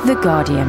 The Guardian.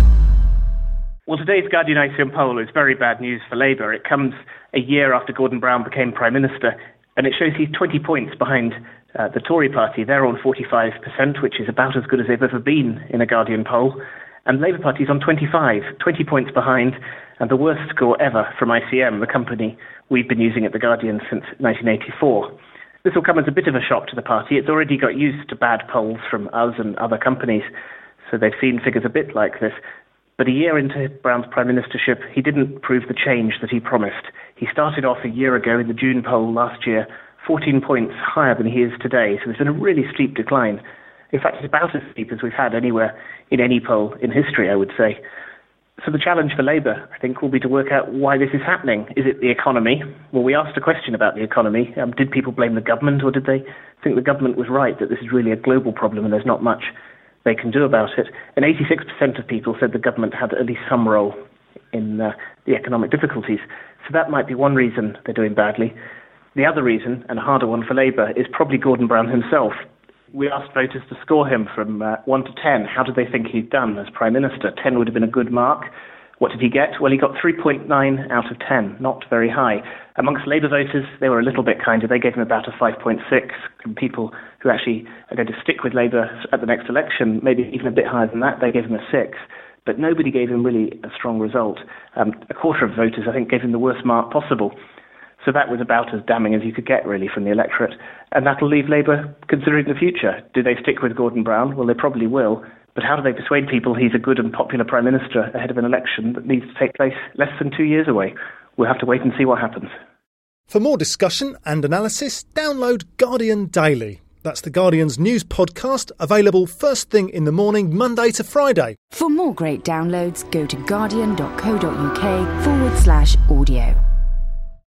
Well, today's Guardian ICM poll is very bad news for Labour. It comes a year after Gordon Brown became Prime Minister, and it shows he's 20 points behind the Tory party. They're on 45%, which is about as good as they've ever been in a Guardian poll. And the Labour Party's on 25, 20 points behind, and the worst score ever from ICM, the company we've been using at The Guardian since 1984. This will come as a bit of a shock to the party. It's already got used to bad polls from us and other companies, so they've seen figures a bit like this. But a year into Brown's prime ministership, he didn't prove the change that he promised. He started off a year ago in the June poll last year, 14 points higher than he is today, so there's been a really steep decline. In fact, it's about as steep as we've had anywhere in any poll in history, I would say. So the challenge for Labour, I think, will be to work out why this is happening. Is it the economy? Well, we asked a question about the economy. Did people blame the government, or did they think the government was right, that this is really a global problem and there's not much they can do about it? And 86% of people said the government had at least some role in the economic difficulties. So that might be one reason they're doing badly. The other reason, and a harder one for Labour, is probably Gordon Brown himself. We asked voters to score him from 1 to 10. How did they think he'd done as Prime Minister? 10 would have been a good mark. What did he get? Well, he got 3.9 out of 10, not very high. Amongst Labour voters, they were a little bit kinder. They gave him about a 5.6. And people who actually are going to stick with Labour at the next election, maybe even a bit higher than that, they gave him a 6. But nobody gave him really a strong result. A quarter of voters, I think, gave him the worst mark possible. So that was about as damning as you could get, really, from the electorate. And that'll leave Labour considering the future. Do they stick with Gordon Brown? Well, they probably will. But how do they persuade people he's a good and popular Prime Minister ahead of an election that needs to take place less than 2 years away? We'll have to wait and see what happens. For more discussion and analysis, download Guardian Daily. That's The Guardian's news podcast, available first thing in the morning, Monday to Friday. For more great downloads, go to guardian.co.uk/audio.